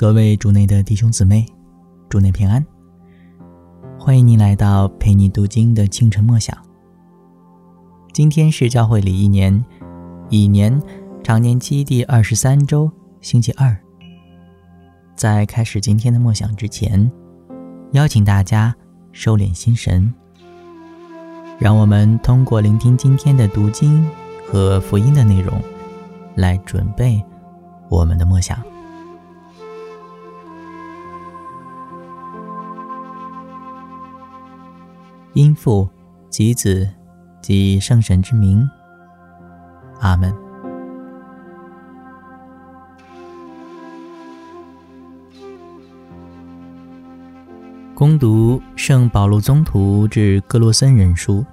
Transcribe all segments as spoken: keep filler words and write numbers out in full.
各位主内的弟兄姊妹，主内平安，欢迎您来到陪你读经的清晨默想。今天是教会里一年乙年常年期第二十三周星期二。在开始今天的默想之前，邀请大家收敛心神，让我们通过聆听今天的读经和福音的内容来准备我们的默想。因父及子及圣神之名，阿们。恭读圣保禄宗徒致哥罗森人书。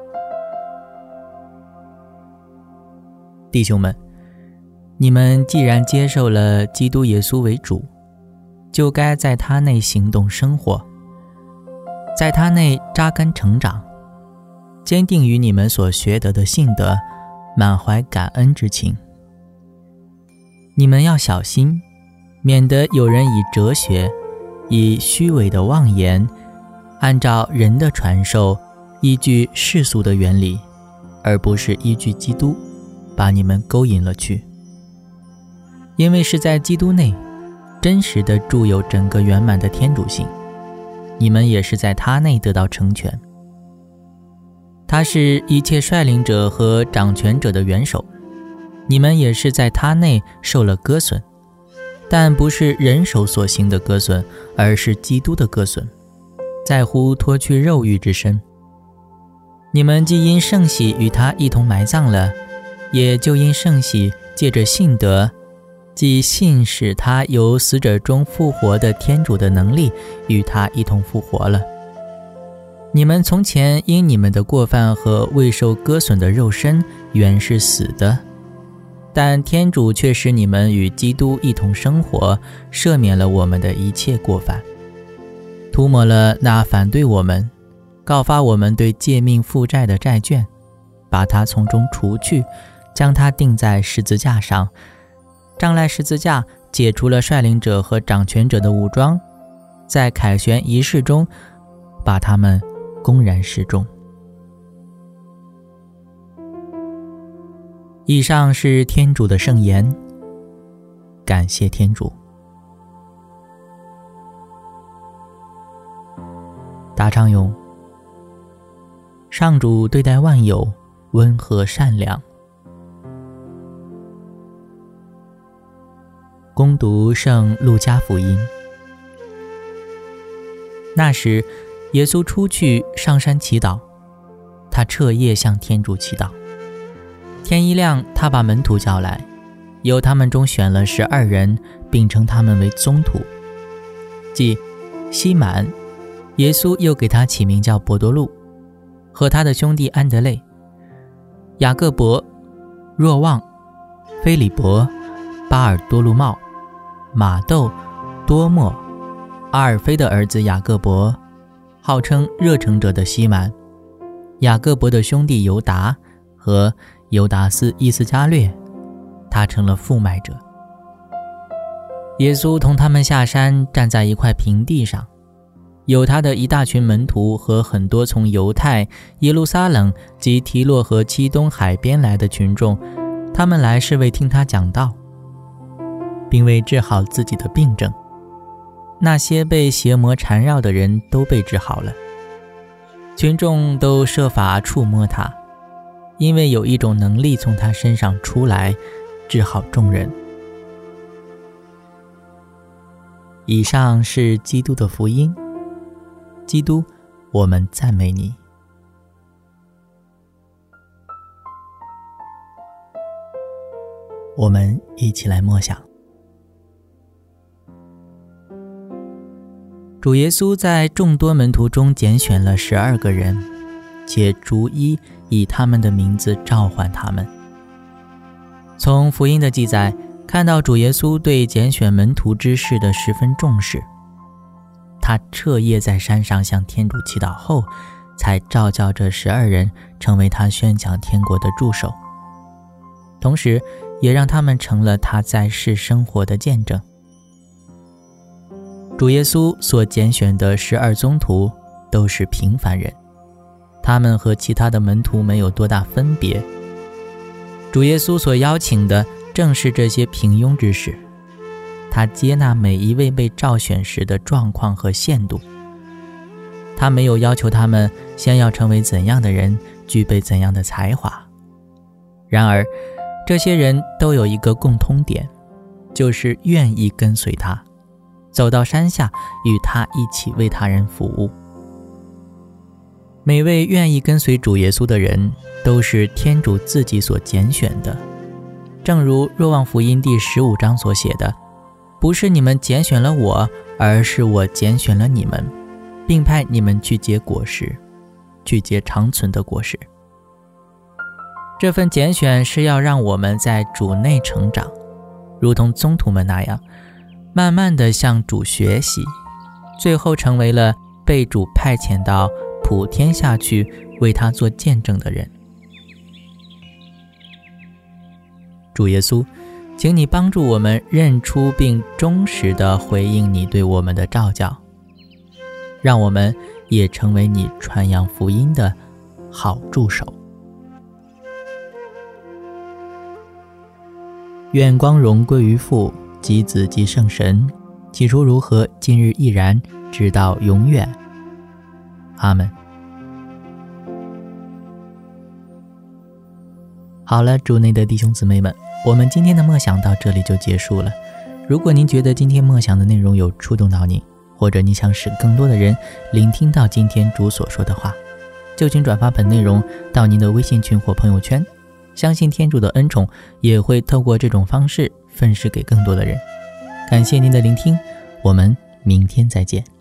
弟兄们，你们既然接受了基督耶稣为主，就该在他内行动生活，在他内扎根成长，坚定于你们所学得的信德，满怀感恩之情。你们要小心，免得有人以哲学，以虚伪的妄言，按照人的传授，依据世俗的原理，而不是依据基督，把你们勾引了去。因为是在基督内，真实的住有整个圆满的天主性，你们也是在他内得到成全。他是一切率领者和掌权者的元首，你们也是在他内受了割损，但不是人手所行的割损，而是基督的割损，在乎脱去肉欲之身。你们既因圣喜与他一同埋葬了，也就因圣喜借着信德，即信使他由死者中复活的天主的能力，与他一同复活了。你们从前因你们的过犯和未受割损的肉身，原是死的，但天主却使你们与基督一同生活，赦免了我们的一切过犯，涂抹了那反对我们、告发我们对借命负债的债券，把它从中除去，将它钉在十字架上。仗赖十字架解除了率领者和掌权者的武装，在凯旋仪式中把他们公然示众。以上是天主的圣言，感谢天主。答唱咏：上主对待万有温和善良。恭读圣路加福音。那时，耶稣出去上山祈祷，他彻夜向天主祈祷。天一亮，他把门徒叫来，由他们中选了十二人，并称他们为宗徒，即西满，耶稣又给他起名叫伯多禄，和他的兄弟安德肋、雅各伯、若望、菲利伯、巴尔多禄茂、马窦、多默、阿尔菲的儿子雅各伯，号称热诚者的西满，雅各伯的兄弟犹达和犹达斯伊斯加略，他成了负卖者。耶稣同他们下山，站在一块平地上，有他的一大群门徒和很多从犹太、耶路撒冷及提洛和基东海边来的群众，他们来是为听他讲道，并为治好自己的病症。那些被邪魔缠绕的人都被治好了，群众都设法触摸他，因为有一种能力从他身上出来，治好众人。以上是基督的福音。基督，我们赞美你。我们一起来默想。主耶稣在众多门徒中拣选了十二个人，且逐一以他们的名字召唤他们。从福音的记载看到主耶稣对拣选门徒之事的十分重视，他彻夜在山上向天主祈祷后，才召叫这十二人成为他宣讲天国的助手，同时也让他们成了他在世生活的见证。 主耶稣所拣选的十二宗徒都是平凡人，他们和其他的门徒没有多大分别。主耶稣所邀请的正是这些平庸之士，他接纳每一位被召选时的状况和限度。他没有要求他们先要成为怎样的人，具备怎样的才华。然而，这些人都有一个共通点，就是愿意跟随他，走到山下，与他一起为他人服务。每位愿意跟随主耶稣的人，都是天主自己所拣选的。正如若望福音第十五章所写的，不是你们拣选了我，而是我拣选了你们，并派你们去结果实，去结长存的果实。这份拣选是要让我们在主内成长，如同宗徒们那样，慢慢地向主学习，最后成为了被主派遣到普天下去为他做见证的人。主耶稣，请你帮助我们认出并忠实地回应你对我们的召叫，让我们也成为你传扬福音的好助手。愿光荣归于父及子及圣神，起初如何，今日亦然，直到永远。阿们。好了，主内的弟兄姊妹们，我们今天的默想到这里就结束了。如果您觉得今天默想的内容有触动到您，或者你想使更多的人聆听到今天主所说的话，就请转发本内容到您的微信群或朋友圈，相信天主的恩宠也会透过这种方式分施给更多的人。感谢您的聆听，我们明天再见。